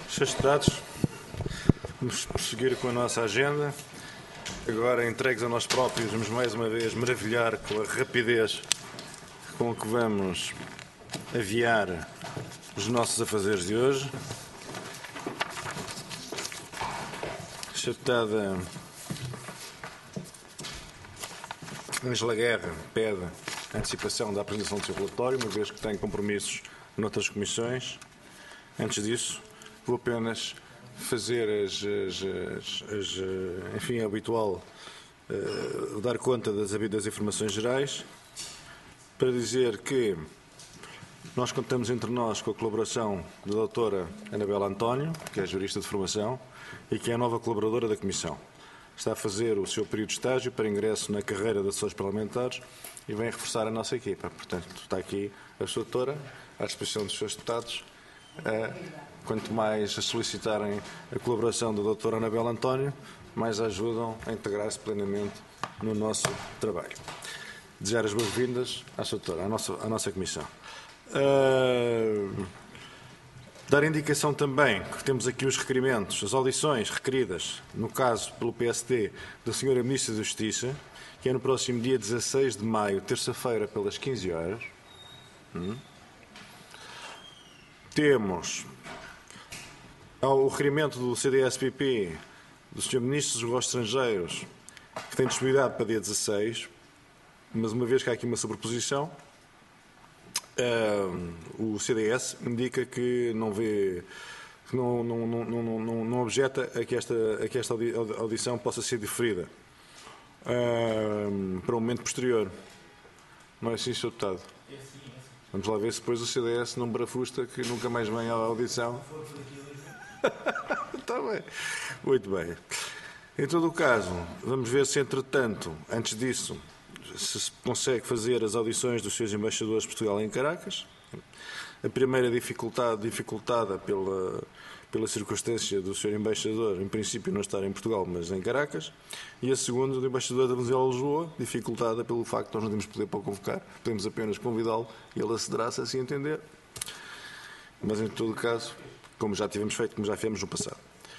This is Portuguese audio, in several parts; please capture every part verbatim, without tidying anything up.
senhores Deputados, vamos prosseguir com a nossa agenda. Agora, entregues a nós próprios, vamos mais uma vez maravilhar com a rapidez com que vamos aviar os nossos afazeres de hoje. A senhora Deputada Ângela Guerra pede a antecipação da apresentação do seu relatório, uma vez que tem compromissos noutras comissões. Antes disso, vou apenas fazer as, as, as, as enfim, é habitual uh, dar conta das, das informações gerais, para dizer que nós contamos entre nós com a colaboração da doutora Anabela António, que é jurista de formação e que é a nova colaboradora da Comissão. Está a fazer o seu período de estágio para ingresso na carreira de assessores parlamentares e vem reforçar a nossa equipa. Portanto, está aqui a sua doutora à disposição dos seus deputados, uh, quanto mais a solicitarem a colaboração da doutora Anabela António, mais a ajudam a integrar-se plenamente no nosso trabalho. Desejar as boas-vindas à sua doutora, à nossa, à nossa Comissão. Uh, dar indicação também que temos aqui os requerimentos, as audições requeridas, no caso pelo P S D, da senhora Ministra da Justiça, que é no próximo dia dezasseis de maio, terça-feira, pelas quinze horas. Hum. Temos o requerimento do C D S P P, do senhor Ministro dos Negócios Estrangeiros, que tem disponibilidade para dia dezasseis, mas uma vez que há aqui uma sobreposição, uh, o C D S indica que não vê, que não, não, não, não, não, não objeta a que esta, a que esta audição possa ser diferida uh, para um momento posterior. Não é assim, senhor Deputado? Vamos lá ver se depois o C D S não barafusta que nunca mais vem à audição. Está bem. Muito bem. Em todo o caso, vamos ver se, entretanto, antes disso, se se consegue fazer as audições dos seus embaixadores de Portugal em Caracas. A primeira dificuldade, dificultada pela, pela circunstância do senhor embaixador, em princípio, não estar em Portugal, mas em Caracas. E a segunda, do embaixador da Venezuela de Lisboa, dificultada pelo facto de nós não temos poder para o convocar, podemos apenas convidá-lo e ele acederá se assim entender. Mas, em todo o caso, como já tivemos feito, como já fizemos no passado.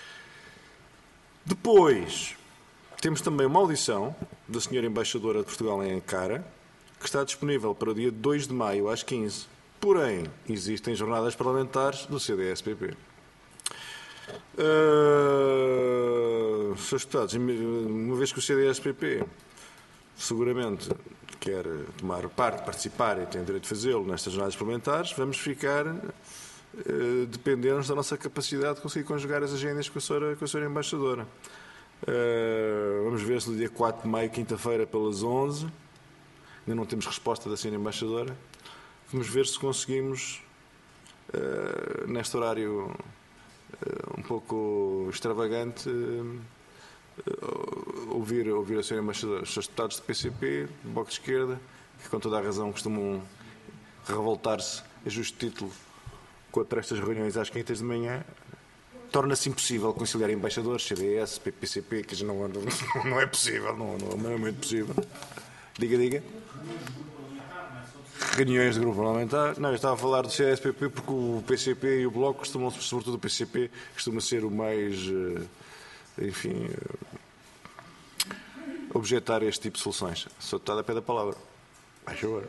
Depois, temos também uma audição da senhora embaixadora de Portugal em Ankara, que está disponível para o dia dois de maio, às quinze. Porém, existem jornadas parlamentares do C D S P P. Uh, senhores deputados, uma vez que o C D S P P seguramente quer tomar parte, participar e tem direito de fazê-lo nestas jornadas parlamentares, vamos ficar uh, dependentes da nossa capacidade de conseguir conjugar as agendas com a senhora, com a senhora embaixadora. Uh, vamos ver se no dia quatro de maio, quinta-feira, pelas onze, ainda não temos resposta da senhora embaixadora. Vamos ver se conseguimos, uh, neste horário uh, um pouco extravagante, uh, uh, ouvir, ouvir a senhora embaixadora, os seus deputados do P C P, do Bloco de Esquerda, que com toda a razão costumam revoltar-se a justo título contra estas reuniões às quintas de manhã. Torna-se impossível conciliar embaixadores, C D S, P C P, que não, não é possível, não, não é muito possível. Diga, diga. Reuniões de grupo parlamentar. Não, eu estava a falar do C D S P P porque o P C P e o Bloco costumam, sobretudo o P C P, costuma ser o mais, enfim, objetar este tipo de soluções. Sou deputado a pé da palavra. Vai, favor.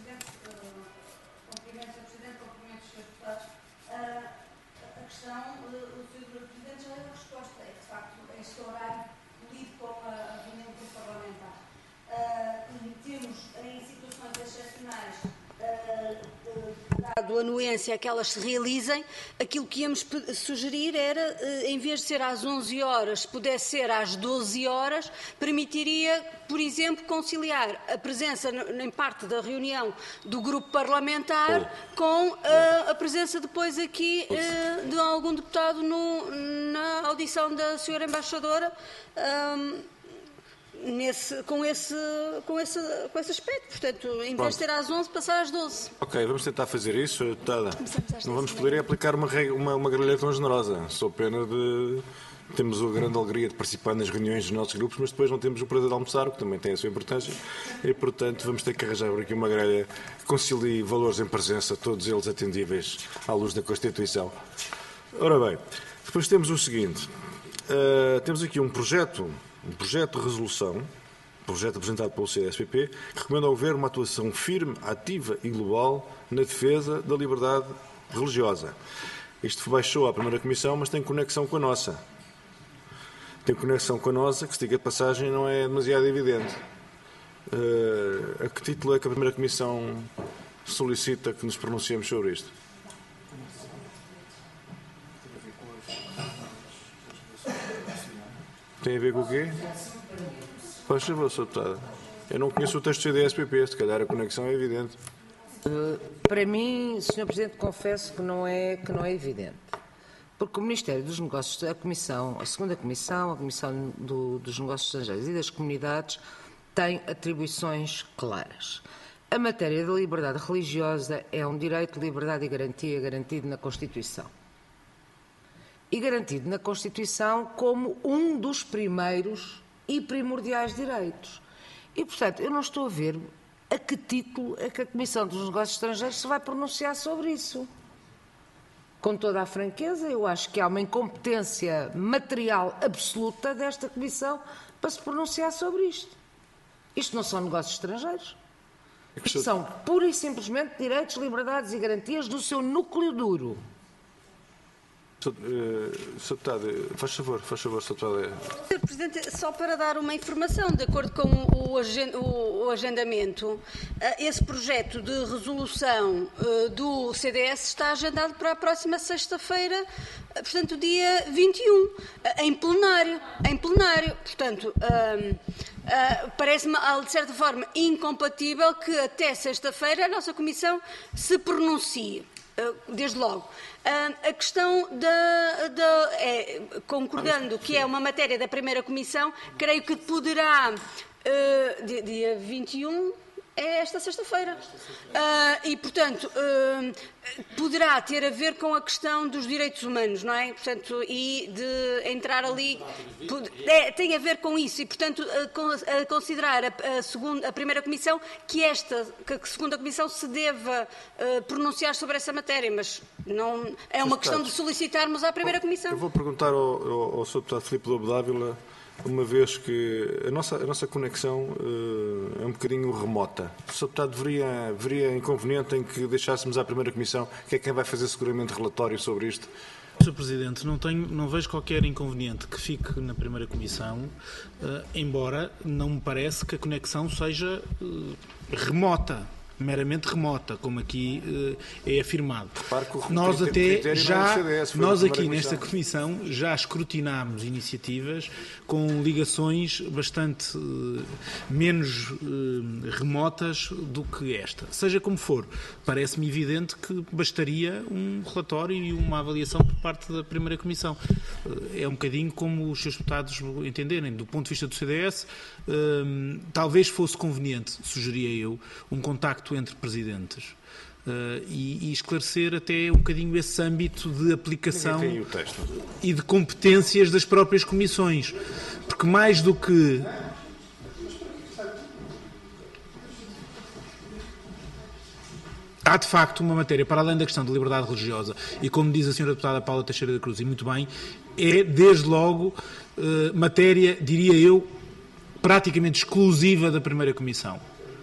Dado a anuência a que elas se realizem, aquilo que íamos sugerir era, em vez de ser às onze horas, se pudesse ser às doze horas, permitiria, por exemplo, conciliar a presença em parte da reunião do grupo parlamentar oh. com uh, a presença depois aqui uh, de algum deputado no, na audição da senhora embaixadora. Um, Nesse, com, esse, com, esse, com esse aspecto. Portanto, em vez de ser às onze, passar às doze. Ok, vamos tentar fazer isso, deputada. Não vamos poder aplicar uma, uma, uma grelha tão generosa. Sou pena de... Temos a grande alegria de participar nas reuniões dos nossos grupos, mas depois não temos o prazer de almoçar, o que também tem a sua importância. E, portanto, vamos ter que arranjar por aqui uma grelha que concilie valores em presença, todos eles atendíveis à luz da Constituição. Ora bem, Depois temos o seguinte, uh, temos aqui um projeto, um projeto de resolução, projeto apresentado pelo C D S P P, que recomenda ao Governo uma atuação firme, ativa e global na defesa da liberdade religiosa. Isto baixou à primeira comissão, mas tem conexão com a nossa. Tem conexão com a nossa, que se diga de passagem, não é demasiado evidente. Uh, a que título é que a primeira comissão solicita que nos pronunciemos sobre isto? Tem a ver com o quê? Faz favor, Sr. Deputada. Eu não conheço o texto do C D S P P, se calhar a conexão é evidente. Uh, para mim, senhor Presidente, confesso que não é, que não é evidente. Porque o Ministério dos Negócios, a Comissão, a segunda Comissão, a Comissão do, dos Negócios Estrangeiros e das Comunidades, tem atribuições claras. A matéria da liberdade religiosa é um direito de liberdade e garantia garantido na Constituição. E garantido na Constituição como um dos primeiros e primordiais direitos. E, portanto, eu não estou a ver a que título é que a Comissão dos Negócios Estrangeiros se vai pronunciar sobre isso. Com toda a franqueza, eu acho que há uma incompetência material absoluta desta Comissão para se pronunciar sobre isto. Isto não são negócios estrangeiros. Isto são pura e simplesmente direitos, liberdades e garantias do seu núcleo duro. Sr. Deputado, faz favor, faz favor, Sr. Deputado. senhor Presidente, só para dar uma informação, de acordo com o agendamento, esse projeto de resolução do C D S está agendado para a próxima sexta-feira, portanto, dia vinte e um, em plenário. Em plenário. Portanto, parece-me, de certa forma, incompatível que até sexta-feira a nossa Comissão se pronuncie. Desde logo. A questão da, da é, concordando que é uma matéria da primeira comissão, creio que poderá, uh, dia vinte e um, é esta sexta-feira. Uh, e, portanto, uh, poderá ter a ver com a questão dos direitos humanos, não é? Portanto, e de entrar ali, é, tem a ver com isso, e, portanto, a, a considerar a, a, segunda, a primeira comissão que esta, que a segunda comissão se deva uh, pronunciar sobre essa matéria, mas não, é uma questão de solicitarmos à primeira comissão. Eu vou perguntar ao, ao, ao senhor Deputado Filipe Lobo Dávila, uma vez que a nossa, a nossa conexão uh, é um bocadinho remota. O senhor Deputado veria, veria inconveniente em que deixássemos à primeira comissão, que é quem vai fazer seguramente relatório sobre isto? senhor Presidente, não, tenho, não vejo qualquer inconveniente que fique na primeira comissão, uh, embora não me parece que a conexão seja uh, remota. meramente remota, como aqui uh, é afirmado. Nós até já, nós aqui nesta Comissão já escrutinámos iniciativas com ligações bastante uh, menos uh, remotas do que esta. Seja como for, parece-me evidente que bastaria um relatório e uma avaliação por parte da primeira Comissão. Uh, é um bocadinho como os seus deputados entenderem. Do ponto de vista do C D S, uh, talvez fosse conveniente, sugeria eu, um contacto entre presidentes uh, e, e esclarecer até um bocadinho esse âmbito de aplicação e de competências das próprias comissões, porque mais do que há de facto uma matéria, para além da questão da liberdade religiosa, e como diz a senhora deputada Paula Teixeira da Cruz, e muito bem, é desde logo uh, matéria, diria eu, praticamente exclusiva da primeira comissão.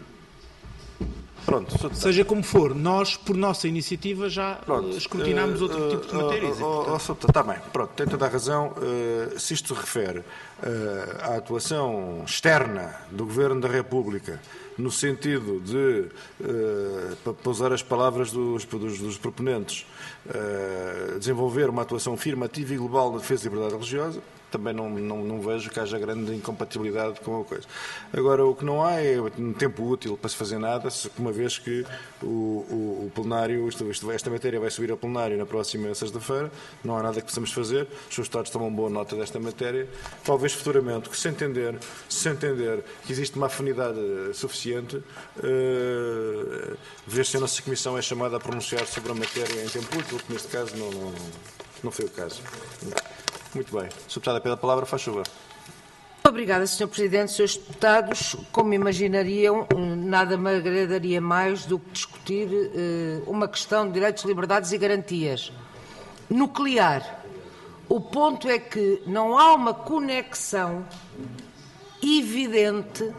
Pronto, seja como for, nós, por nossa iniciativa, já Pronto. escrutinámos uh, outro uh, tipo de matérias. Uh, uh, Está bem, pronto, tem toda a razão. Uh, se isto se refere uh, à atuação externa do Governo da República, no sentido de, uh, para usar as palavras dos, dos, dos proponentes, uh, desenvolver uma atuação firme, ativa e global na defesa da liberdade religiosa, também não, não, não vejo que haja grande incompatibilidade com a coisa. Agora, o que não há é um tempo útil para se fazer nada, uma vez que o, o, o plenário, isto, isto, esta matéria vai subir ao plenário na próxima sexta-feira, não há nada que possamos fazer, os seus Estados tomam boa nota desta matéria, talvez futuramente, que se entender, se entender que existe uma afinidade suficiente, uh, ver se a nossa Comissão é chamada a pronunciar sobre a matéria em tempo útil, que neste caso não, não, não foi o caso. Muito bem. senhora Deputada, pela palavra, faz favor. Obrigada, senhor Presidente. senhores deputados, como imaginariam, nada me agradaria mais do que discutir uh, uma questão de direitos, liberdades e garantias nuclear, O ponto é que não há uma conexão evidente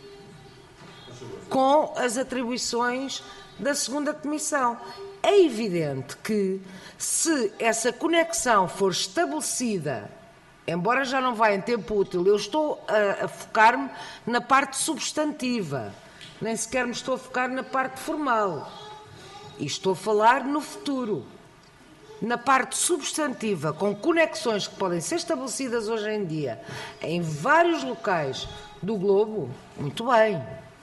com as atribuições da segunda Comissão. É evidente que, se essa conexão for estabelecida, embora já não vá em tempo útil, eu estou a, a focar-me na parte substantiva, nem sequer me estou a focar na parte formal. E estou a falar no futuro. Na parte substantiva, com conexões que podem ser estabelecidas hoje em dia em vários locais do globo, muito bem.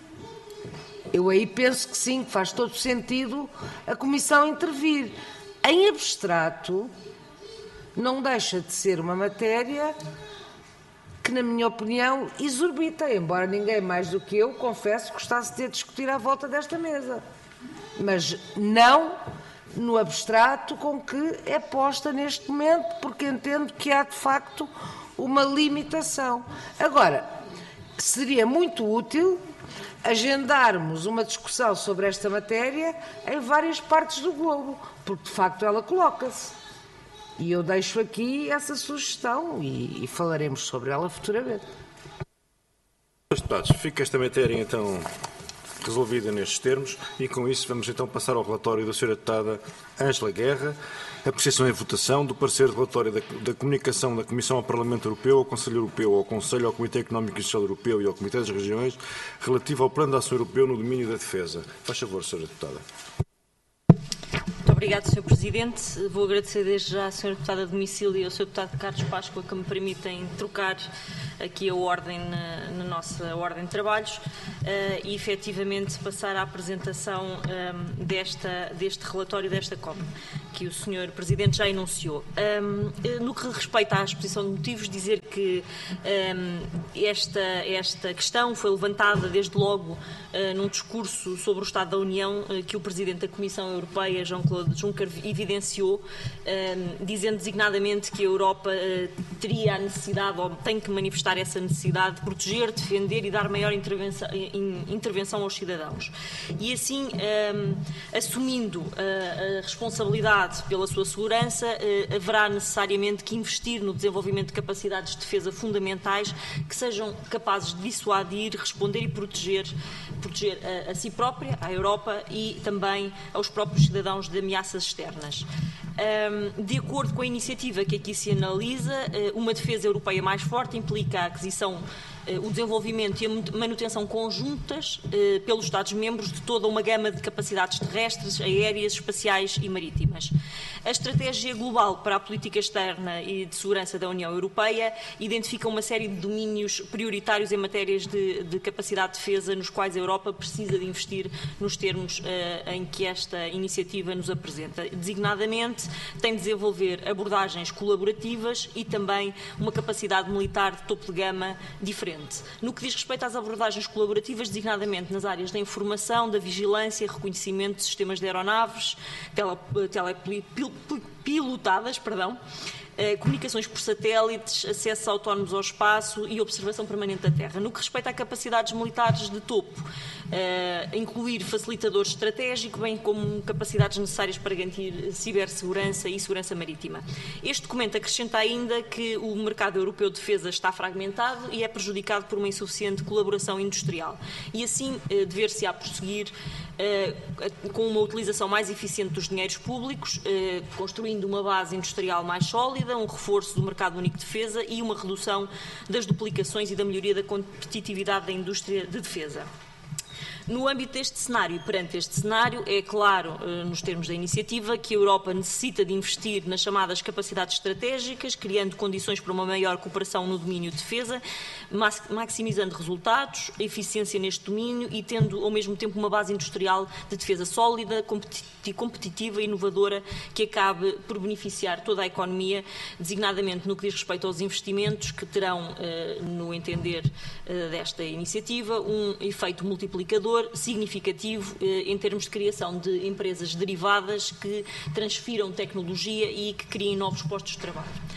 Eu aí penso que sim, que faz todo sentido a Comissão intervir. Em abstrato, não deixa de ser uma matéria que, na minha opinião, exorbita, embora ninguém mais do que eu, confesso, gostasse de discutir à volta desta mesa. Mas não no abstrato com que é posta neste momento, porque entendo que há, de facto, uma limitação. Agora, seria muito útil agendarmos uma discussão sobre esta matéria em várias partes do globo, porque, de facto, ela coloca-se. E eu deixo aqui essa sugestão e, e falaremos sobre ela futuramente. Senhores deputados, fica esta matéria, então, resolvida nestes termos, e com isso vamos então passar ao relatório da senhora deputada Ângela Guerra, apreciação e votação do parecer de relatório da, da comunicação da Comissão ao Parlamento Europeu, ao Conselho Europeu, ao Conselho, ao Comitê Económico e Social Europeu e ao Comitê das Regiões, relativo ao Plano de Ação Europeu no domínio da defesa. Faz favor, senhora deputada. Muito obrigado, senhor Presidente. Vou agradecer desde já à senhora Deputada de Domicílio e ao senhor Deputado Carlos Páscoa que me permitem trocar aqui a ordem na, na nossa ordem de trabalhos uh, e efetivamente passar à apresentação um, desta, deste relatório desta C O M, que o senhor Presidente já enunciou. Um, no que respeita à exposição de motivos, dizer que um, esta, esta questão foi levantada desde logo uh, num discurso sobre o Estado da União uh, que o Presidente da Comissão Europeia, Jean-Claude Juncker, evidenciou, um, dizendo designadamente que a Europa uh, teria a necessidade, ou tem que manifestar essa necessidade de proteger, defender e dar maior intervenção, intervenção aos cidadãos. E assim, um, assumindo a, a responsabilidade pela sua segurança, uh, haverá necessariamente que investir no desenvolvimento de capacidades de defesa fundamentais que sejam capazes de dissuadir, responder e proteger, proteger a, a si própria, à Europa e também aos próprios cidadãos de ameaças externas. Um, de acordo com a iniciativa que aqui se analisa, uh, uma defesa europeia mais forte implica a aquisição, uh, o desenvolvimento e a manutenção conjuntas uh, pelos Estados-membros de toda uma gama de capacidades terrestres, aéreas, espaciais e marítimas. A estratégia global para a política externa e de segurança da União Europeia identifica uma série de domínios prioritários em matérias de, de capacidade de defesa nos quais a Europa precisa de investir nos termos uh, em que esta iniciativa nos apresenta. Designadamente, tem de desenvolver abordagens colaborativas e também uma capacidade militar de topo de gama diferente. No que diz respeito às abordagens colaborativas, designadamente nas áreas da informação, da vigilância, reconhecimento de sistemas de aeronaves, tele, telepilotadas, perdão, comunicações por satélites, acesso autónomos ao espaço e observação permanente da Terra. No que respeita a capacidades militares de topo, uh, incluir facilitadores estratégicos, bem como capacidades necessárias para garantir cibersegurança e segurança marítima. Este documento acrescenta ainda que o mercado europeu de defesa está fragmentado e é prejudicado por uma insuficiente colaboração industrial. E assim, uh, dever-se-á prosseguir uh, com uma utilização mais eficiente dos dinheiros públicos, uh, construindo uma base industrial mais sólida, um reforço do mercado único de defesa e uma redução das duplicações e da melhoria da competitividade da indústria de defesa. No âmbito deste cenário e perante este cenário, é claro, nos termos da iniciativa, que a Europa necessita de investir nas chamadas capacidades estratégicas, criando condições para uma maior cooperação no domínio de defesa, maximizando resultados, eficiência neste domínio e tendo, ao mesmo tempo, uma base industrial de defesa sólida, competitiva e inovadora que acabe por beneficiar toda a economia, designadamente no que diz respeito aos investimentos que terão, no entender desta iniciativa, um efeito multiplicador significativo eh, em termos de criação de empresas derivadas que transfiram tecnologia e que criem novos postos de trabalho.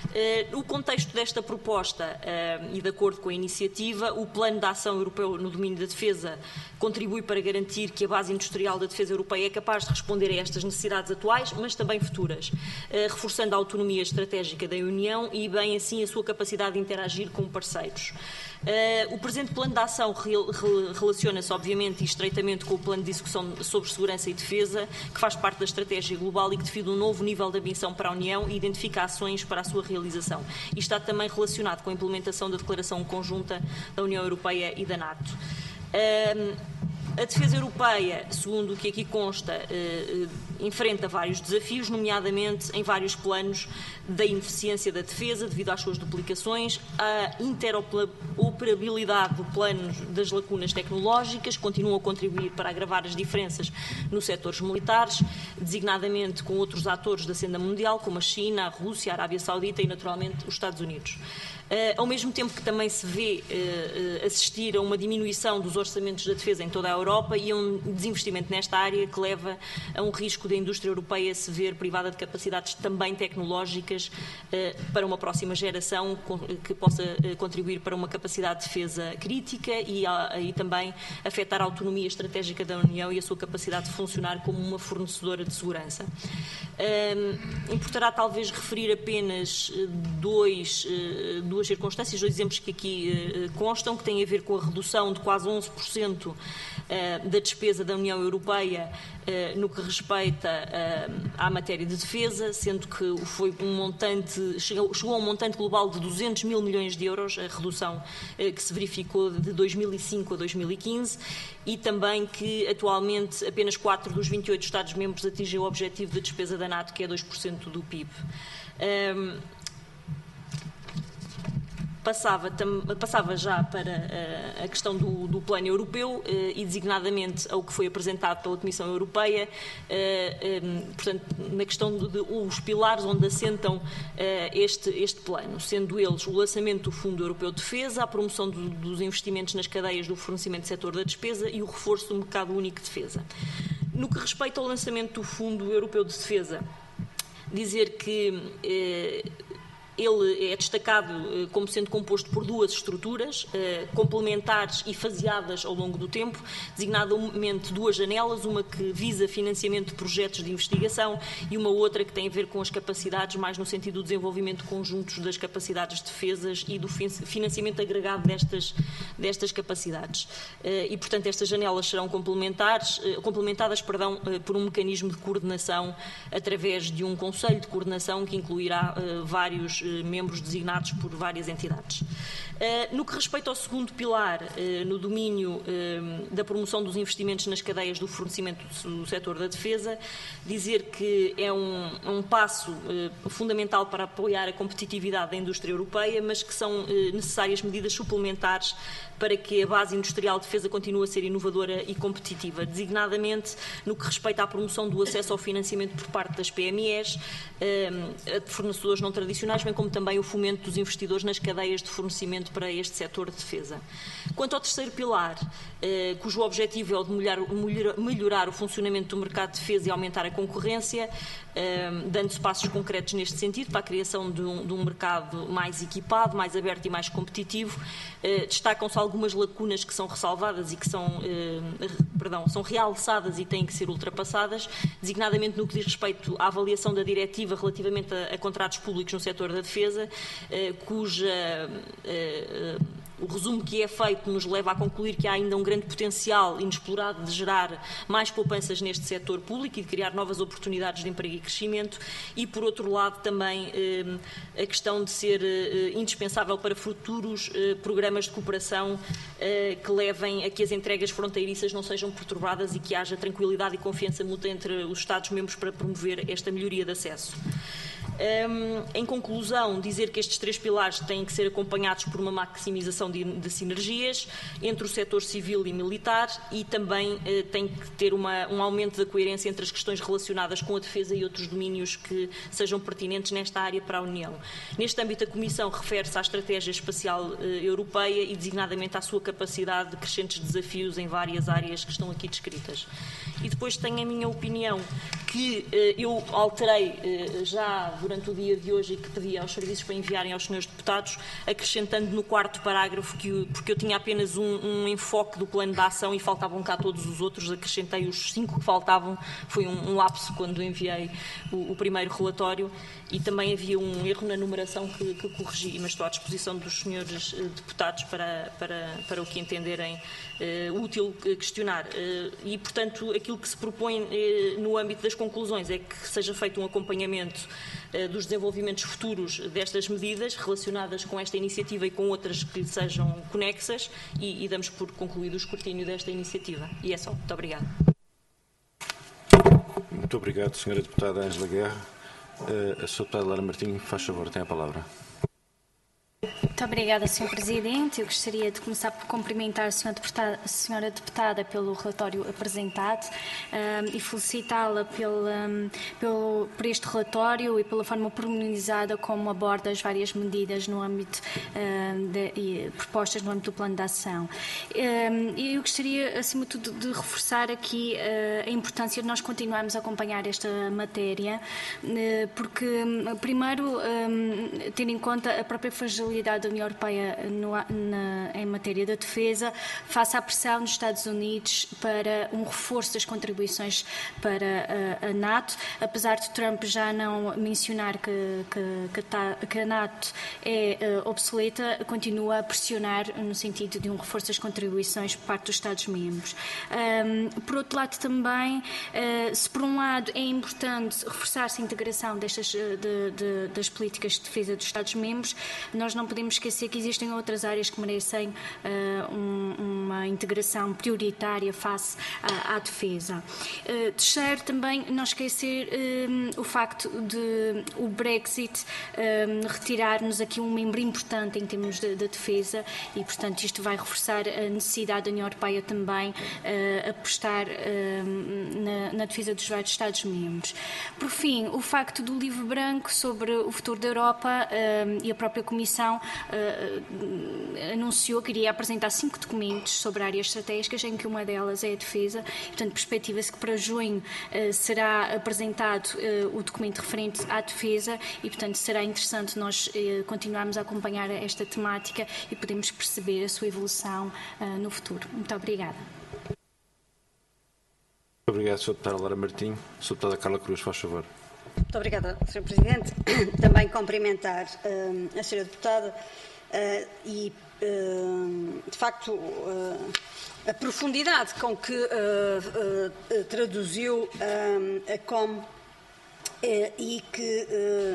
No contexto desta proposta e de acordo com a iniciativa, o Plano de Ação Europeu no domínio da defesa contribui para garantir que a base industrial da defesa europeia é capaz de responder a estas necessidades atuais, mas também futuras, reforçando a autonomia estratégica da União e, bem assim, a sua capacidade de interagir com parceiros. Uh, o presente plano de ação re re relaciona-se, obviamente, e estreitamente com o plano de discussão sobre segurança e defesa, que faz parte da estratégia global e que define um novo nível de ambição para a União e identifica ações para a sua realização. E está também relacionado com a implementação da declaração conjunta da União Europeia e da NATO. Uh, A defesa europeia, segundo o que aqui consta, eh, enfrenta vários desafios, nomeadamente em vários planos da ineficiência da defesa devido às suas duplicações, a interoperabilidade do plano das lacunas tecnológicas, continuam a contribuir para agravar as diferenças nos setores militares, designadamente com outros atores da cena mundial, como a China, a Rússia, a Arábia Saudita e, naturalmente, os Estados Unidos. Uh, ao mesmo tempo que também se vê uh, assistir a uma diminuição dos orçamentos da defesa em toda a Europa e a um desinvestimento nesta área que leva a um risco da indústria europeia se ver privada de capacidades também tecnológicas uh, para uma próxima geração que possa uh, contribuir para uma capacidade de defesa crítica e, uh, e também afetar a autonomia estratégica da União e a sua capacidade de funcionar como uma fornecedora de segurança. Uh, importará talvez referir apenas uh, dois, uh, duas circunstâncias, dois exemplos que aqui uh, constam, que têm a ver com a redução de quase onze por cento uh, da despesa da União Europeia uh, no que respeita uh, à matéria de defesa, sendo que foi um montante, chegou, chegou a um montante global de duzentos mil milhões de euros, a redução uh, que se verificou de dois mil e cinco a dois mil e quinze, e também que atualmente apenas quatro dos vinte e oito Estados-membros atingem o objetivo de despesa da NATO, que é dois por cento do P I B. Um, Passava, tam, passava já para uh, a questão do, do plano europeu uh, e designadamente ao que foi apresentado pela Comissão Europeia, uh, um, portanto, na questão de, de os pilares onde assentam uh, este, este plano, sendo eles o lançamento do Fundo Europeu de Defesa, a promoção do, dos investimentos nas cadeias do fornecimento do setor da despesa e o reforço do mercado único de defesa. No que respeita ao lançamento do Fundo Europeu de Defesa, dizer que uh, ele é destacado uh, como sendo composto por duas estruturas, uh, complementares e faseadas ao longo do tempo, designadamente duas janelas, uma que visa financiamento de projetos de investigação e uma outra que tem a ver com as capacidades, mais no sentido do desenvolvimento conjuntos das capacidades de defesas e do financiamento agregado destas, destas capacidades. Uh, e, portanto, estas janelas serão complementares, uh, complementadas perdão, uh, por um mecanismo de coordenação através de um conselho de coordenação que incluirá uh, vários membros designados por várias entidades. No que respeita ao segundo pilar, no domínio da promoção dos investimentos nas cadeias do fornecimento do setor da defesa, dizer que é um, um passo fundamental para apoiar a competitividade da indústria europeia, mas que são necessárias medidas suplementares para que a base industrial de defesa continue a ser inovadora e competitiva, designadamente no que respeita à promoção do acesso ao financiamento por parte das P M Es, de fornecedores não tradicionais, bem como também o fomento dos investidores nas cadeias de fornecimento para este setor de defesa. Quanto ao terceiro pilar, eh, cujo objetivo é o de melhorar, melhorar o funcionamento do mercado de defesa e aumentar a concorrência, eh, dando-se passos concretos neste sentido para a criação de um, de um mercado mais equipado, mais aberto e mais competitivo, eh, destacam-se algumas lacunas que são ressalvadas e que são, eh, perdão, são realçadas e têm que ser ultrapassadas, designadamente no que diz respeito à avaliação da diretiva relativamente a, a contratos públicos no setor da defesa, eh, cuja eh, o resumo que é feito nos leva a concluir que há ainda um grande potencial inexplorado de gerar mais poupanças neste setor público e de criar novas oportunidades de emprego e crescimento e, por outro lado, também eh, a questão de ser eh, indispensável para futuros eh, programas de cooperação eh, que levem a que as entregas fronteiriças não sejam perturbadas e que haja tranquilidade e confiança mútua entre os Estados-membros para promover esta melhoria de acesso. Um, em conclusão, dizer que estes três pilares têm que ser acompanhados por uma maximização de, de sinergias entre o setor civil e militar e também uh, tem que ter uma, um aumento da coerência entre as questões relacionadas com a defesa e outros domínios que sejam pertinentes nesta área para a União. Neste âmbito, a Comissão refere-se à Estratégia Espacial uh, Europeia e designadamente à sua capacidade de crescentes desafios em várias áreas que estão aqui descritas. E depois tenho a minha opinião que eu alterei já durante o dia de hoje e que pedi aos serviços para enviarem aos senhores deputados, acrescentando no quarto parágrafo, que porque eu tinha apenas um, um enfoque do plano de ação e faltavam cá todos os outros, acrescentei os cinco que faltavam, foi um, um lapso quando enviei o, o primeiro relatório, e também havia um erro na numeração que, que corrigi, mas estou à disposição dos senhores deputados para, para, para o que entenderem uh, útil questionar. Uh, e, portanto, aquilo que se propõe uh, no âmbito das conclusões é que seja feito um acompanhamento uh, dos desenvolvimentos futuros destas medidas relacionadas com esta iniciativa e com outras que lhe sejam conexas, e, e damos por concluído o escrutínio desta iniciativa. E é só. Muito obrigada. Muito obrigado, senhora Deputada Ângela Guerra. Uh, a senhora Deputada Lara Martins, faz favor, tem a palavra. Muito obrigada, senhor Presidente. Eu gostaria de começar por cumprimentar a senhora Deputada, a senhora deputada pelo relatório apresentado um, e felicitá-la pelo, um, pelo, por este relatório e pela forma pormenorizada como aborda as várias medidas no âmbito um, de, e, propostas no âmbito do plano de ação. Um, eu gostaria, acima de tudo, de reforçar aqui uh, a importância de nós continuarmos a acompanhar esta matéria, uh, porque, primeiro, um, tendo em conta a própria fragilidade da União Europeia no, na, em matéria da defesa, face à pressão nos Estados Unidos para um reforço das contribuições para a, a NATO, apesar de Trump já não mencionar que, que, que, tá, que a NATO é uh, obsoleta, continua a pressionar no sentido de um reforço das contribuições por parte dos Estados-membros. Um, por outro lado, também, uh, se por um lado é importante reforçar-se a integração destas, de, de, das políticas de defesa dos Estados-membros, nós não podemos esquecer que existem outras áreas que merecem uh, um, uma integração prioritária face à, à defesa. Uh, terceiro, também não esquecer uh, o facto de o Brexit uh, retirar-nos aqui um membro importante em termos de, de defesa e, portanto, isto vai reforçar a necessidade da União Europeia também uh, apostar uh, na, na defesa dos vários Estados-membros. Por fim, o facto do livro branco sobre o futuro da Europa uh, e a própria Comissão uh, anunciou que iria apresentar cinco documentos sobre áreas estratégicas, em que uma delas é a defesa. Portanto, perspectiva-se que para junho uh, será apresentado uh, o documento referente à defesa e, portanto, será interessante nós uh, continuarmos a acompanhar esta temática e podemos perceber a sua evolução uh, no futuro. Muito obrigada. Muito obrigado, senhora Deputada Lara Martins. senhora Deputada Carla Cruz, faz favor. Muito obrigada, senhor Presidente. Também cumprimentar uh, a senhora Deputada uh, e, uh, de facto, uh, a profundidade com que uh, uh, traduziu uh, a C O M uh, e que, uh,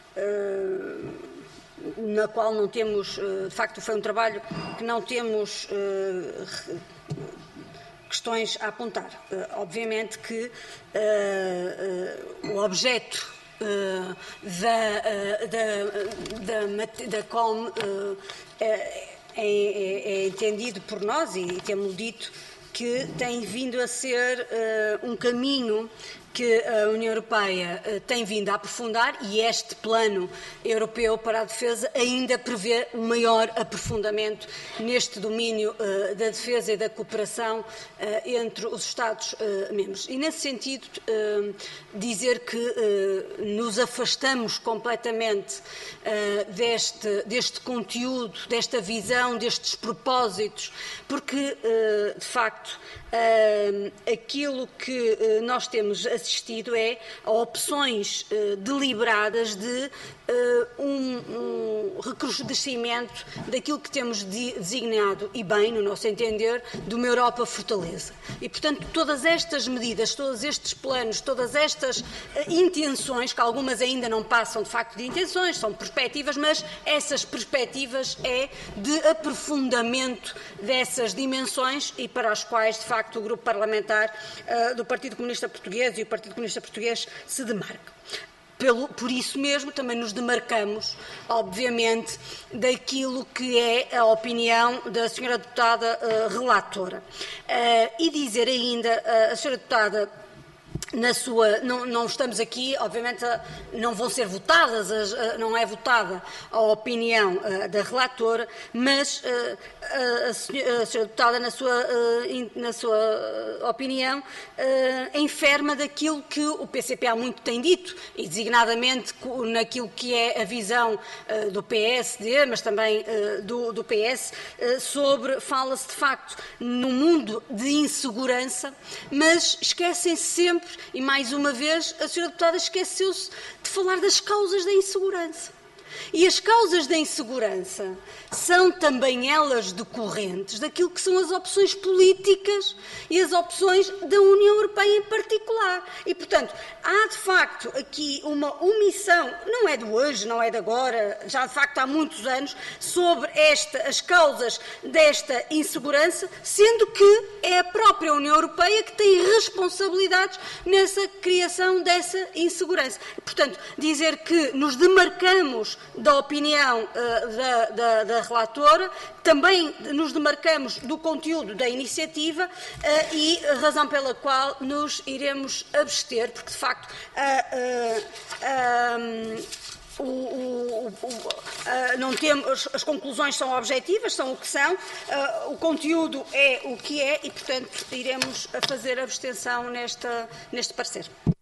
uh, na qual não temos, uh, de facto, foi um trabalho que não temos uh, questões a apontar. Uh, obviamente que uh, uh, o objeto uh, da, uh, da, da, da C O M uh, é, é, é entendido por nós, e temos dito, que tem vindo a ser uh, um caminho que a União Europeia uh, tem vindo a aprofundar, e este plano europeu para a defesa ainda prevê um maior aprofundamento neste domínio uh, da defesa e da cooperação uh, entre os Estados-membros. Uh, e, nesse sentido, uh, dizer que uh, nos afastamos completamente uh, deste, deste conteúdo, desta visão, destes propósitos, porque, uh, de facto, Uh, aquilo que uh, nós temos assistido é a opções uh, deliberadas de uh, um, um recrudescimento daquilo que temos de, designado, e bem, no nosso entender, de uma Europa fortaleza. E, portanto, todas estas medidas, todos estes planos, todas estas uh, intenções, que algumas ainda não passam de facto de intenções, são perspectivas, mas essas perspectivas é de aprofundamento dessas dimensões, e para as quais, de facto, o grupo parlamentar uh, do Partido Comunista Português e o Partido Comunista Português se demarca. Pelo, por isso mesmo, também nos demarcamos, obviamente, daquilo que é a opinião da senhora deputada uh, relatora. Uh, e dizer ainda, uh, a senhora deputada na sua, não, não estamos aqui, obviamente, a, não vão ser votadas, as, a, não é votada a opinião a, da relatora, mas a, a, a senhora deputada, na sua, a, in, na sua opinião, a, enferma daquilo que o P C P há muito tem dito, e designadamente naquilo que é a visão a, do P S D, mas também a, do, do P S, a, sobre, fala-se de facto no mundo de insegurança, mas esquecem-se sempre. E, mais uma vez, a senhora deputada esqueceu-se de falar das causas da insegurança. E as causas da insegurança são também elas decorrentes daquilo que são as opções políticas e as opções da União Europeia em particular. E, portanto, há de facto aqui uma omissão, não é de hoje, não é de agora, já de facto há muitos anos, sobre esta, as causas desta insegurança, sendo que é a própria União Europeia que tem responsabilidades nessa criação dessa insegurança. Portanto, dizer que nos demarcamos da opinião uh, da, da, da relatora, também nos demarcamos do conteúdo da iniciativa uh, e a razão pela qual nos iremos abster, porque de facto uh, uh, um, O, o, o, uh, não temos, as conclusões são objetivas, são o que são, uh, o conteúdo é o que é e, portanto, iremos fazer abstenção nesta, neste parecer.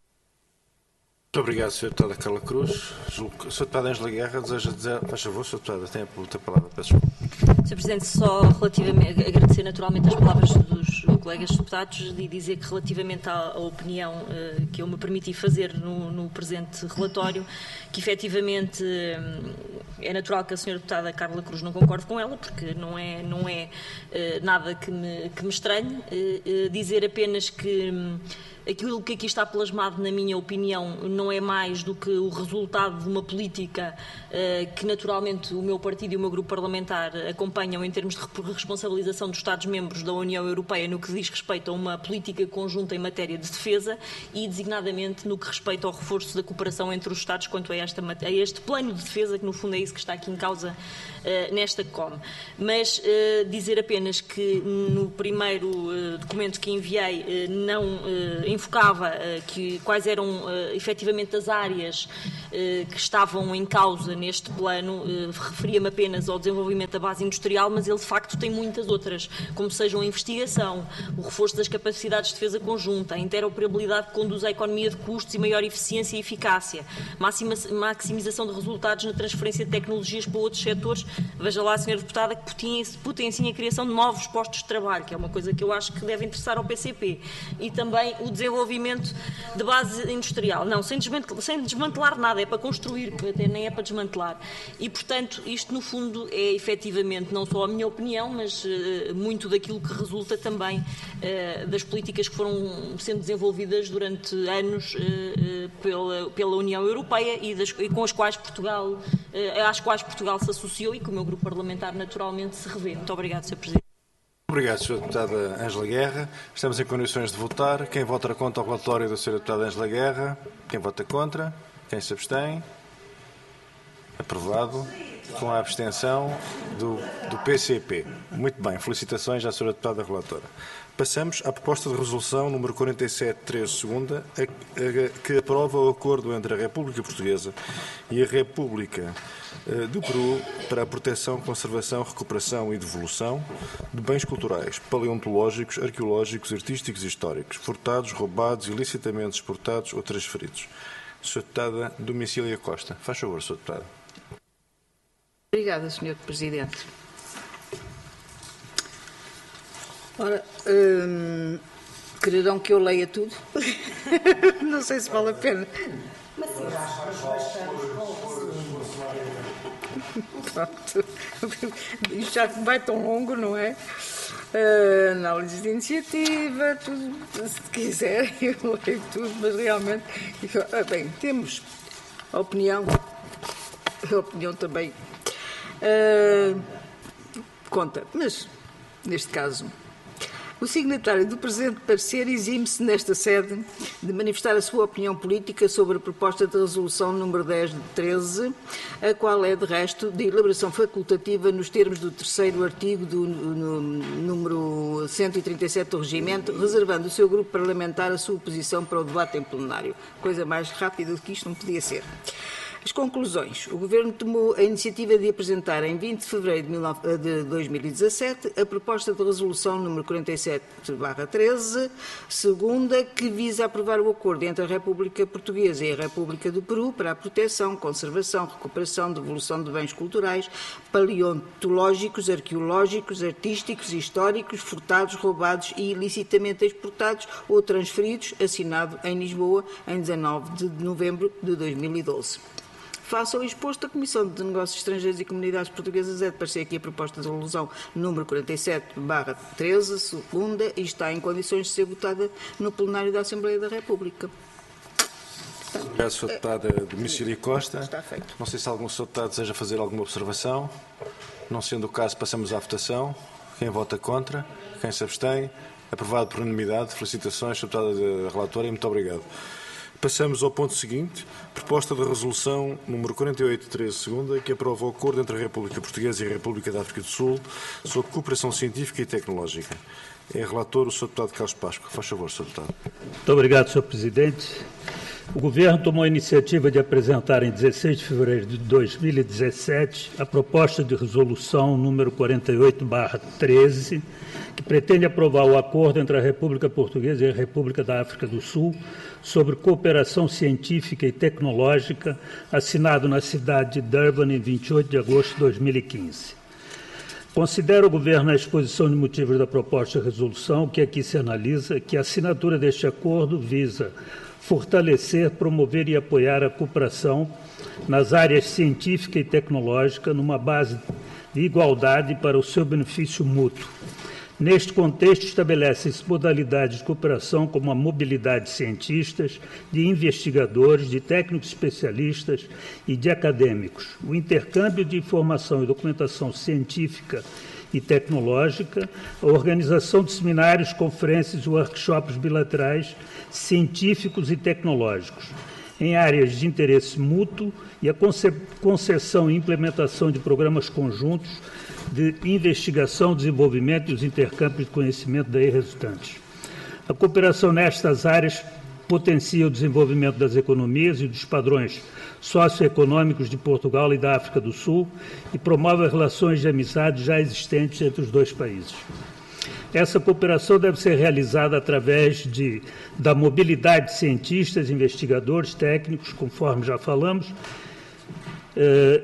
Muito obrigado, senhora Deputada Carla Cruz. senhora Deputada Ângela Guerra, deseja dizer... Faz favor, senhora Deputada, tem a palavra. Peço desculpa. senhor Presidente, só relativamente, agradecer naturalmente as palavras dos colegas deputados e dizer que relativamente à, à opinião uh, que eu me permiti fazer no, no presente relatório, que efetivamente uh, é natural que a senhora Deputada Carla Cruz não concorde com ela, porque não é, não é uh, nada que me, que me estranhe. Uh, uh, dizer apenas que um, aquilo que aqui está plasmado, na minha opinião, não é mais do que o resultado de uma política uh, que naturalmente o meu partido e o meu grupo parlamentar acompanham em termos de responsabilização dos Estados-membros da União Europeia no que diz respeito a uma política conjunta em matéria de defesa e, designadamente, no que respeita ao reforço da cooperação entre os Estados quanto a, esta, a este plano de defesa, que no fundo é isso que está aqui em causa uh, nesta C O M. Mas uh, dizer apenas que no primeiro uh, documento que enviei uh, não uh, enfocava uh, que, quais eram uh, efetivamente as áreas uh, que estavam em causa neste plano, uh, referia-me apenas ao desenvolvimento da base industrial, mas ele de facto tem muitas outras, como sejam a investigação, o reforço das capacidades de defesa conjunta, a interoperabilidade que conduz à economia de custos e maior eficiência e eficácia, máxima, maximização de resultados na transferência de tecnologias para outros setores. Veja lá, senhora Deputada, que potenciem a criação de novos postos de trabalho, que é uma coisa que eu acho que deve interessar ao P C P, e também o desenvolvimento de base industrial. Não, sem desmantelar, sem desmantelar nada, é para construir, até nem é para desmantelar. E, portanto, isto no fundo é efetivamente não só a minha opinião, mas uh, muito daquilo que resulta também uh, das políticas que foram sendo desenvolvidas durante anos uh, uh, pela, pela União Europeia e, das, e com as quais Portugal, uh, às quais Portugal se associou e que o meu grupo parlamentar naturalmente se revê. Muito obrigado, senhor Presidente. Obrigado, senhora Deputada Ângela Guerra. Estamos em condições de votar. Quem vota contra o relatório da senhora Deputada Ângela Guerra? Quem vota contra? Quem se abstém? Aprovado. Com a abstenção do, do P C P. Muito bem. Felicitações à senhora Deputada Relatora. Passamos à proposta de resolução número quarenta e sete treze, segunda, a, a, que aprova o acordo entre a República Portuguesa e a República uh, do Peru para a proteção, conservação, recuperação e devolução de bens culturais, paleontológicos, arqueológicos, artísticos e históricos, furtados, roubados, ilicitamente exportados ou transferidos. senhora Deputada Domicília Costa. Faz favor, senhora Deputada. Obrigada, senhor Presidente. Ora, hum, quererão que eu leia tudo? Não sei se vale a pena. Pronto. Isto já vai tão longo, não é? Uh, análise de iniciativa, tudo, se quiserem, eu leio tudo, mas realmente, bem, temos a opinião, a opinião também uh, conta, mas neste caso O signatário do presente parecer exime-se nesta sede de manifestar a sua opinião política sobre a proposta de resolução número dez de treze, a qual é, de resto, de elaboração facultativa nos termos do terceiro artigo do no, número cento e trinta e sete do Regimento, reservando o seu grupo parlamentar a sua posição para o debate em plenário. Coisa mais rápida do que isto não podia ser. As conclusões. O Governo tomou a iniciativa de apresentar em vinte de fevereiro de dois mil e dezassete a proposta de resolução número quarenta e sete barra treze, segunda, que visa aprovar o acordo entre a República Portuguesa e a República do Peru para a proteção, conservação, recuperação, devolução de bens culturais, paleontológicos, arqueológicos, artísticos e históricos, furtados, roubados e ilicitamente exportados ou transferidos, assinado em Lisboa em dezanove de novembro de dois mil e doze. Face ao exposto, a Comissão de Negócios Estrangeiros e Comunidades Portuguesas é de parecer aqui a proposta de resolução número quarenta e sete barra treze, segunda, e está em condições de ser votada no plenário da Assembleia da República. Obrigado, senhor Deputado Domicílio Costa. Está feito. Não sei se algum senhor Deputado deseja fazer alguma observação. Não sendo o caso, passamos à votação. Quem vota contra? Quem se abstém? Aprovado por unanimidade. Felicitações, senhor Deputado Relatora, e muito obrigado. Passamos ao ponto seguinte, proposta de resolução número quarenta e oito treze, segunda, que aprova o acordo entre a República Portuguesa e a República da África do Sul sobre cooperação científica e tecnológica. É relator o senhor Deputado Carlos Páscoa. Faz favor, senhor Deputado. Muito obrigado, senhor Presidente. O Governo tomou a iniciativa de apresentar em dezesseis de fevereiro de dois mil e dezassete a proposta de resolução número quarenta e oito barra treze, que pretende aprovar o acordo entre a República Portuguesa e a República da África do Sul sobre cooperação científica e tecnológica, assinado na cidade de Durban em vinte e oito de agosto de dois mil e quinze. Considera o Governo, na exposição de motivos da proposta de resolução, que aqui se analisa, que a assinatura deste acordo visa fortalecer, promover e apoiar a cooperação nas áreas científica e tecnológica numa base de igualdade para o seu benefício mútuo. Neste contexto, estabelece-se modalidades de cooperação como a mobilidade de cientistas, de investigadores, de técnicos especialistas e de acadêmicos, o intercâmbio de informação e documentação científica e tecnológica, a organização de seminários, conferências e workshops bilaterais científicos e tecnológicos, em áreas de interesse mútuo e a concessão e implementação de programas conjuntos de investigação, desenvolvimento e os intercâmbios de conhecimento daí resultantes. A cooperação nestas áreas potencia o desenvolvimento das economias e dos padrões socioeconômicos de Portugal e da África do Sul e promove as relações de amizade já existentes entre os dois países. Essa cooperação deve ser realizada através de, da mobilidade de cientistas, investigadores, técnicos, conforme já falamos. Eh,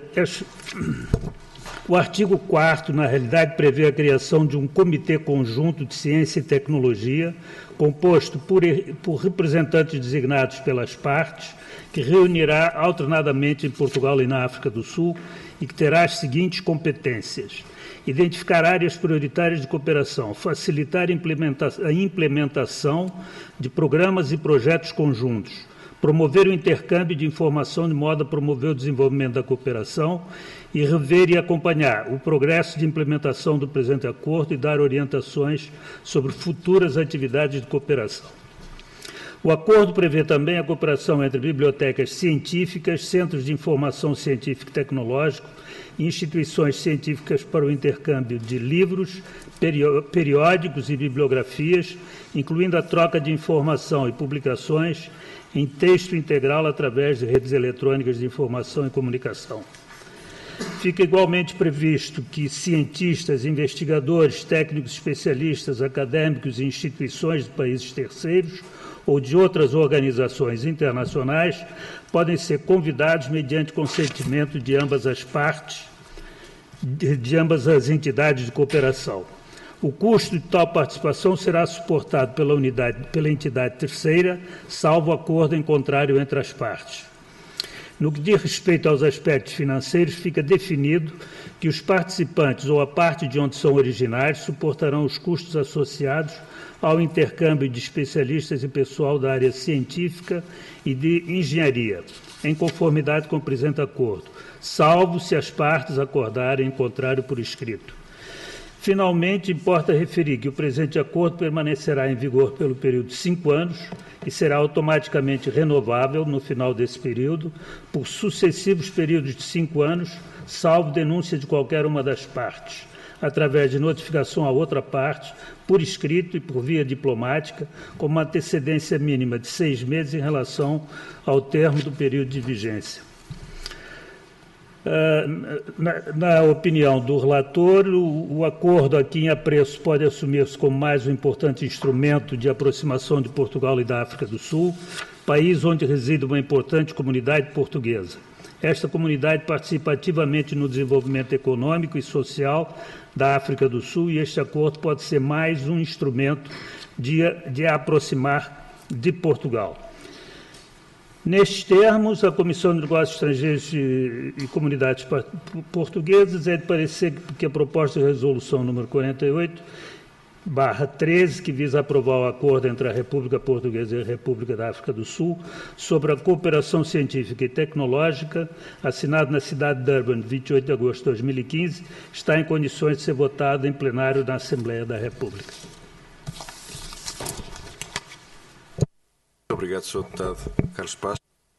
o artigo quarto, na realidade, prevê a criação de um comitê conjunto de ciência e tecnologia, composto por, por representantes designados pelas partes, que reunirá alternadamente em Portugal e na África do Sul e que terá as seguintes competências: identificar áreas prioritárias de cooperação, facilitar a implementação de programas e projetos conjuntos, promover o intercâmbio de informação de modo a promover o desenvolvimento da cooperação e rever e acompanhar o progresso de implementação do presente acordo e dar orientações sobre futuras atividades de cooperação. O acordo prevê também a cooperação entre bibliotecas científicas, centros de informação científica e tecnológico, instituições científicas para o intercâmbio de livros, periódicos e bibliografias, incluindo a troca de informação e publicações em texto integral através de redes eletrônicas de informação e comunicação. Fica igualmente previsto que cientistas, investigadores, técnicos especialistas, acadêmicos e instituições de países terceiros ou de outras organizações internacionais podem ser convidados mediante consentimento de ambas as partes, de, de ambas as entidades de cooperação. O custo de tal participação será suportado pela, unidade, pela entidade terceira, salvo acordo em contrário entre as partes. No que diz respeito aos aspectos financeiros, fica definido que os participantes ou a parte de onde são originários suportarão os custos associados ao intercâmbio de especialistas e pessoal da área científica e de engenharia, em conformidade com o presente acordo, salvo se as partes acordarem em contrário por escrito. Finalmente, importa referir que o presente acordo permanecerá em vigor pelo período de cinco anos e será automaticamente renovável no final desse período por sucessivos períodos de cinco anos, salvo denúncia de qualquer uma das partes, através de notificação a outra parte, por escrito e por via diplomática, com uma antecedência mínima de seis meses em relação ao termo do período de vigência. Na, na opinião do relator, o, o acordo aqui em apreço pode assumir-se como mais um importante instrumento de aproximação de Portugal e da África do Sul, país onde reside uma importante comunidade portuguesa. Esta comunidade participa ativamente no desenvolvimento econômico e social da África do Sul e este acordo pode ser mais um instrumento de, de aproximar de Portugal. Nestes termos, a Comissão de Negócios Estrangeiros e, e Comunidades Portuguesas é de parecer que a proposta de resolução número quarenta e oito, barra treze, que visa aprovar o acordo entre a República Portuguesa e a República da África do Sul sobre a cooperação científica e tecnológica, assinado na cidade de Durban, vinte e oito de agosto de dois mil e quinze, está em condições de ser votado em plenário na Assembleia da República. Muito obrigado, senhor Deputado Carlos Páscoa.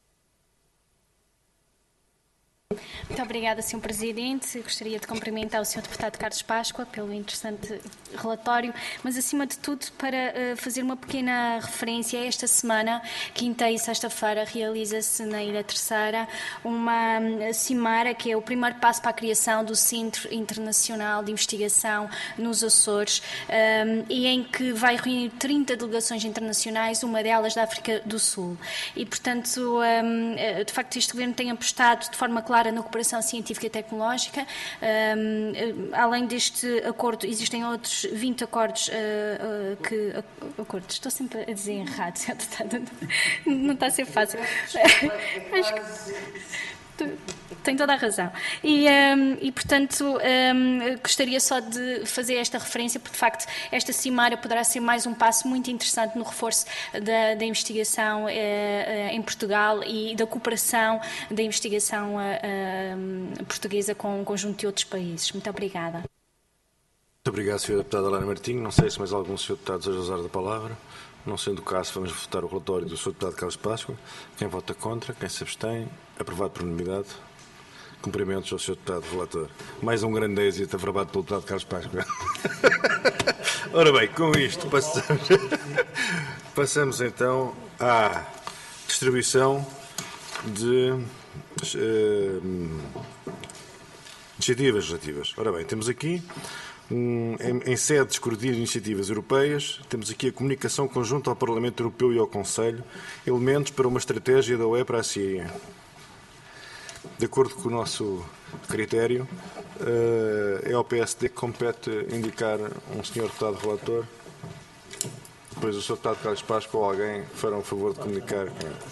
Muito obrigada, senhor Presidente. Gostaria de cumprimentar o senhor Deputado Carlos Páscoa pelo interessante relatório, mas, acima de tudo, para uh, fazer uma pequena referência, esta semana, quinta e sexta-feira, realiza-se na Ilha Terceira uma um, cimara, que é o primeiro passo para a criação do Centro Internacional de Investigação nos Açores, um, e em que vai reunir trinta delegações internacionais, uma delas da África do Sul. E, portanto, um, de facto, este Governo tem apostado de forma clara na cooperação científica e tecnológica. Um, além deste acordo, existem outros vinte acordos uh, uh, que... Acordos, estou sempre a dizer errado, não, não está a ser fácil. Acho que... Tem toda a razão. E, um, e portanto, um, gostaria só de fazer esta referência, porque, de facto, esta cimeira poderá ser mais um passo muito interessante no reforço da, da investigação uh, uh, em Portugal e da cooperação da investigação uh, uh, portuguesa com um conjunto de outros países. Muito obrigada. Muito obrigado, senhora Deputada Lara Martinho. Não sei se mais algum senhor Deputado deseja usar da palavra. Não sendo o caso, vamos votar o relatório do senhor Deputado Carlos Páscoa. Quem vota contra, quem se abstém, aprovado por unanimidade. Cumprimentos ao senhor Deputado Relator. Mais um grande êxito aprovado pelo Deputado Carlos Páscoa. Ora bem, com isto passamos, passamos então à distribuição de uh, iniciativas legislativas. Ora bem, temos aqui Um, em, em sede de escrutínio de iniciativas europeias, temos aqui a comunicação conjunta ao Parlamento Europeu e ao Conselho, elementos para uma estratégia da U E para a Síria. De acordo com o nosso critério, uh, é ao P S D que compete indicar um senhor deputado relator, depois o senhor deputado Carlos Páscoa ou alguém farão o favor de comunicar.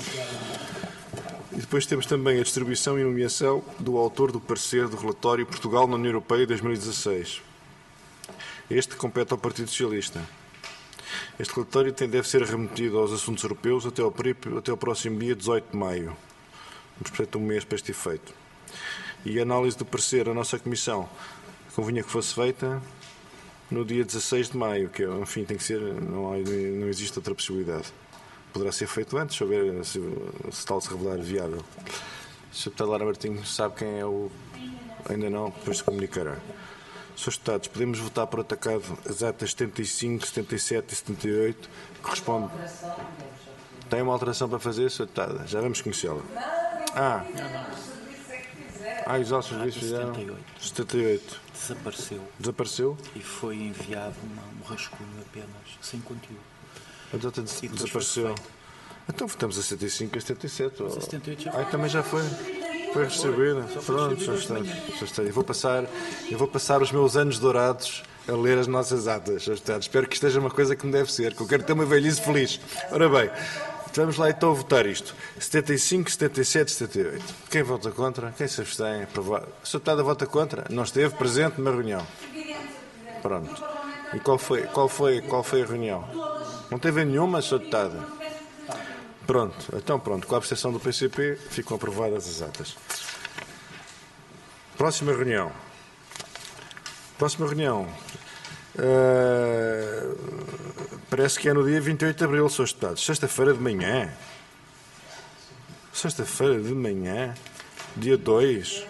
E depois temos também a distribuição e nomeação do autor do parecer do relatório Portugal na União Europeia dois mil e dezasseis. Este compete ao Partido Socialista. Este relatório tem, deve ser remetido aos assuntos europeus até ao, até ao próximo dia dezoito de maio. Temos, portanto, um mês para este efeito. E a análise do parecer da nossa Comissão convinha que fosse feita no dia dezasseis de maio, que, enfim, tem que ser, não, há, não existe outra possibilidade. Poderá ser feito antes, se, houver, se, se tal se revelar viável. O senhor Deputado Lara Martinho sabe quem é o... Ainda não, depois se comunicará. senhores Deputados, podemos votar por atacado as atas setenta e cinco, setenta e sete e setenta e oito, que corresponde... Tem uma alteração para fazer, senhor Deputado? Já vamos conhecê-la. Ah, ah, os nossos serviços fizeram... setenta e oito. Desapareceu. Desapareceu? E foi enviado uma, um rascunho apenas, sem conteúdo. Então, desapareceu. Então votamos a setenta e cinco e a setenta e sete. Mas a setenta e oito já foi. Ah, também já foi. Foi distribuída. Pronto, já está. Já está. Eu vou passar, eu vou passar os meus anos dourados a ler as nossas atas. Já está. Espero que esteja uma coisa que me deve ser, que eu quero ter uma velhice feliz. Ora bem, vamos lá então a votar isto. setenta e cinco, setenta e sete, setenta e oito. Quem vota contra? Quem se abstém? Aprovado. O senhor Deputado vota contra? Não esteve presente na reunião. Pronto. E qual foi, qual foi, qual foi a reunião? Não teve nenhuma, senhor Deputado? Pronto, então pronto, com a abstenção do P C P ficam aprovadas as atas. Próxima reunião. Próxima reunião. Uh, parece que é no dia vinte e oito de abril, senhores deputados. Sexta-feira de manhã. Sexta-feira de manhã. Dia dois.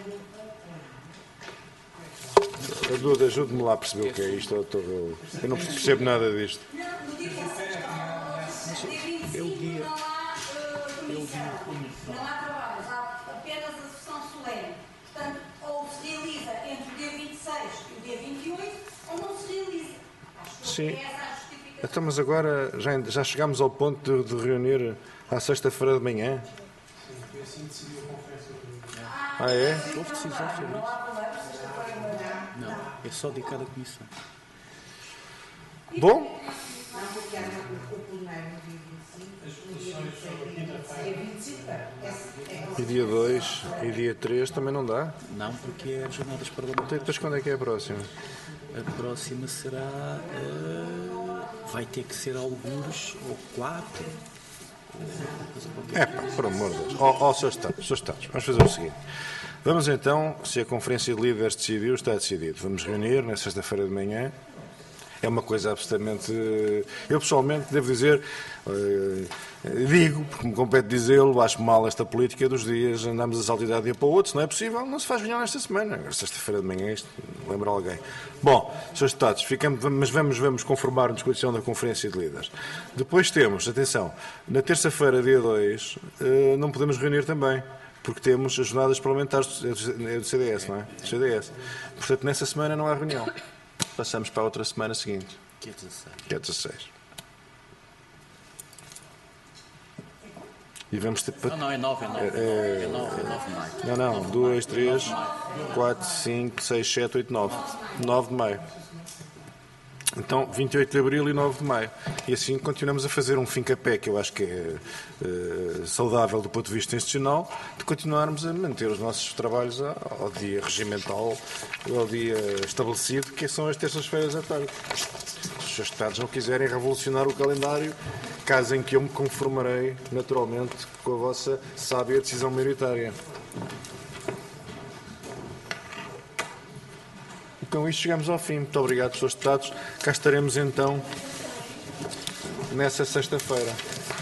Ajude-me lá a perceber o que é isto. Eu não percebo nada disto. Eu guia. Eu guia. Não há trabalhos, há apenas a sessão solene. Portanto, ou se realiza entre o dia vinte e seis e o dia vinte e oito, ou não se realiza. Sim. Então, mas agora já, já chegámos ao ponto de, de reunir à sexta-feira de manhã? Ah, é? Houve decisão sobre isso? Não, é só de cada comissão. Bom. E dia dois e dia três também não dá? Não, porque é as jornadas Então, parlamentares. depois quando é que é a próxima? A próxima será... Uh, vai ter que ser alguns, ou quatro. É, por amor de Deus. Ó, oh, oh, senhores Estados, senhores Estados, vamos fazer o seguinte. Vamos então, se a Conferência de Líderes decidiu, está decidido. Vamos reunir na sexta-feira de manhã. É uma coisa absolutamente... Eu, pessoalmente, devo dizer, uh, digo, porque me compete dizê-lo, acho mal esta política dos dias, andamos a saltar de um dia para o outro, se não é possível, não se faz reunião nesta semana. Agora, sexta-feira de manhã, isto lembra alguém. Bom, senhores deputados, ficamos, mas vamos, vamos conformar-nos com a decisão da Conferência de Líderes. Depois temos, atenção, na terça-feira, dia dois, uh, não podemos reunir também, porque temos as jornadas parlamentares do C D S, não é? Do C D S. Portanto, nessa semana não há reunião. Passamos para a outra semana seguinte. Que é dezasseis. Que é dezasseis. E vamos ter... Não, não, é nove, é nove. É, é nove, é nove de maio. Não, não. dois, três, quatro, cinco, seis, sete, oito, nove. nove de maio. Então, vinte e oito de abril e nove de maio. E assim continuamos a fazer um fim-capé, que eu acho que é uh, saudável do ponto de vista institucional, de continuarmos a manter os nossos trabalhos ao dia regimental, ao dia estabelecido, que são as terças-feiras à tarde. Se os seus deputados não quiserem revolucionar o calendário, caso em que eu me conformarei, naturalmente, com a vossa sábia decisão maioritária. Com isto chegamos ao fim. Muito obrigado, senhores deputados. Cá estaremos então nessa sexta-feira.